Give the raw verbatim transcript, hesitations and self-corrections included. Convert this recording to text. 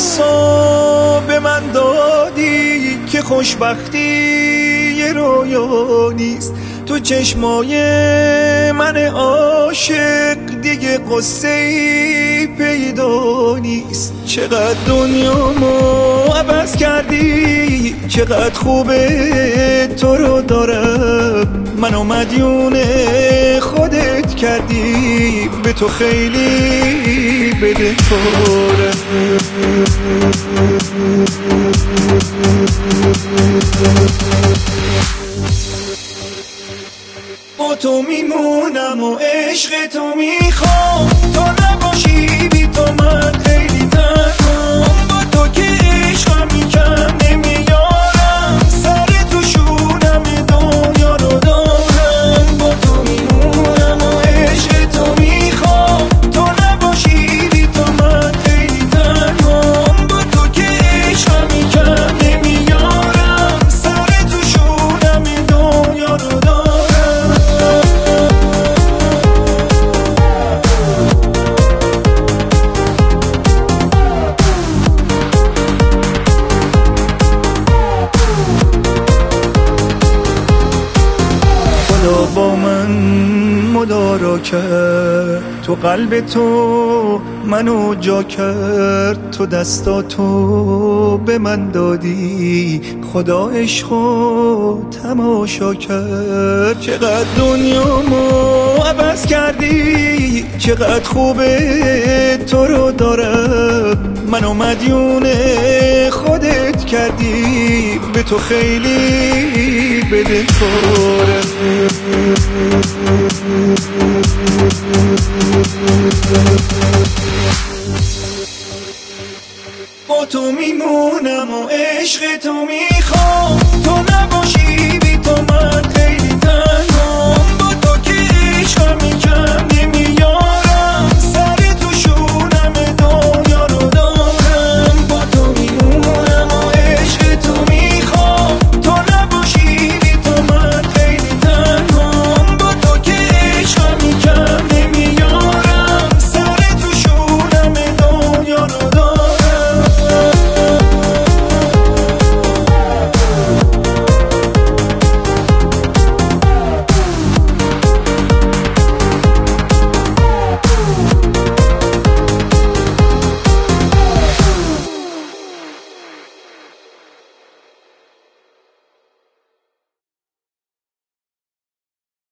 حسا به من دادی که خوشبختی یه رویا نیست. تو چشمای من عاشق دیگه قصه ای پیدا نیست. چقدر دنیامو عوض کردی، چقدر خوبه تو رو دارم. منو مدیون خودت کردی، به تو خیلی بدهکارم. با تو میمونم و عشق تو میخوام، تو نباشی بی تو من خیلی تنهام. با تو که عشقم میکن نمیارم، سر تو شونم دنیا رو دارم. با تو میمونم و عشق تو میخوام، تو نباشی بی تو من خیلی تنهام. با تو که عشقم میکن نمیارم، سر تو شونم دنیا رو دارم. با من مدارا کرد، تو قلب تو منو جا کرد. تو دستاتو به من دادی، خدا عشقو تماشا کرد. چقدر دنیامو عوض کردی، چقدر خوبه تو رو دارم. منو مدیون خودت کردی، به تو خیلی بدهکارم. با تو میمونم و عشق تو میخوام، تو نباشی